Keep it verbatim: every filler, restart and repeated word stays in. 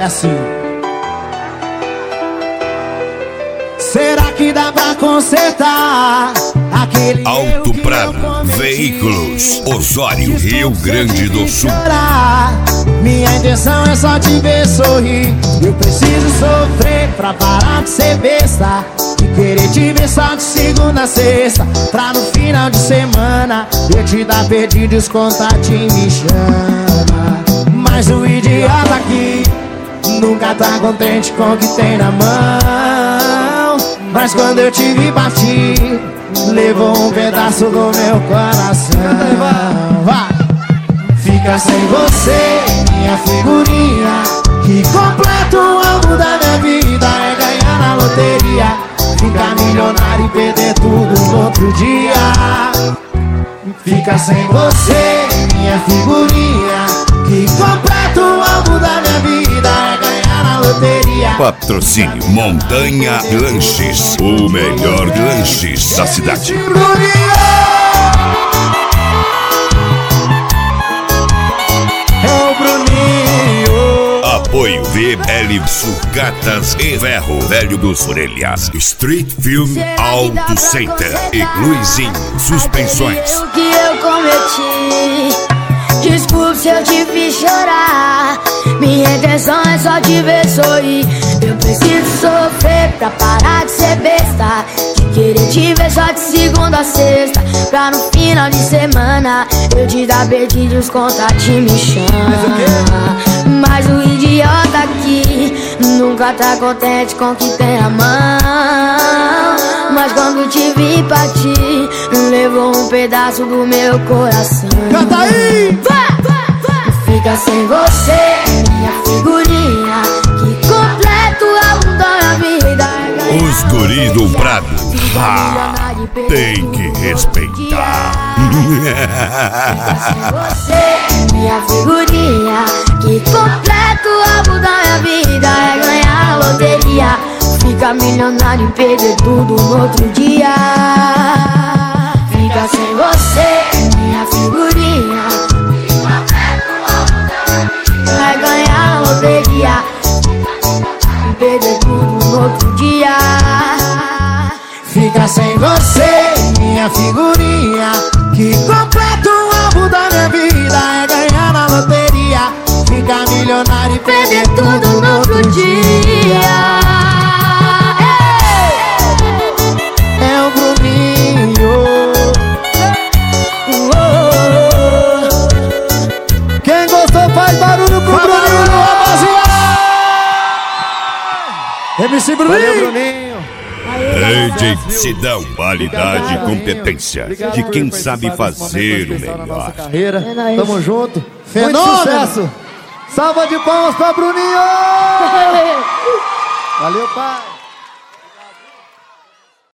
É assim. Será que dá pra consertar aquele Alto Prado Veículos, Osório, Rio Grande do Sul. Minha intenção é só te ver sorrir. Eu preciso sofrer pra parar de ser besta, de querer te ver só de segunda a sexta, pra no final de semana eu te dar perdidos, contato e me chama. Mas o idiota aqui nunca tá contente com o que tem na mão. Mas quando eu te vi partir, levou um pedaço do meu coração. Vai! Fica sem você, minha figurinha, que completa o alvo da minha vida. É ganhar na loteria, ficar milionário e perder tudo no outro dia. Fica sem você, minha figurinha, que completa o alvo da minha vida. É ganhar na loteria. Patrocínio Montanha Lanches, o melhor de lanches da cidade. Apoio V L Sucatas e Ferro Velho dos Orelhas, Street Film Auto Center e Luizinho Suspensões. O que eu cometi, desculpe se eu te fiz chorar. Minha intenção é só te ver sorrir. Eu preciso sofrer pra parar de ser besta, de querer te ver só de segunda a sexta, pra no final de semana eu te dar perdidos, contato e me chama. Mas o idiota aqui nunca tá contente com o que tem na mão. Mas quando te vi partir, levou um pedaço do meu coração. Canta aí! Fica sem você, minha figurinha, que completa o álbum da minha vida. Os guri do Prado, ah, tem que respeitar. Fica sem você, minha figurinha, que completa o álbum da minha vida. É ganhar a loteria, fica milionário e perder tudo no outro dia. Fica sem você, minha figurinha, vai ganhar a loteria e perder tudo no outro dia. Fica sem você, minha figurinha, que completa o alvo da minha vida. É ganhar na loteria, ficar milionário e perder tudo no outro dia. É o Bruninho. Quem gostou faz barulho pro Bruninho, rapaziada. M C Bruninho. Valeu, Bruninho. D J Sidão, qualidade e competência de quem sabe fazer o melhor. Carreira, tamo junto. Fenômeno. Sucesso. Salva de palmas pra Bruninho. Valeu, pai.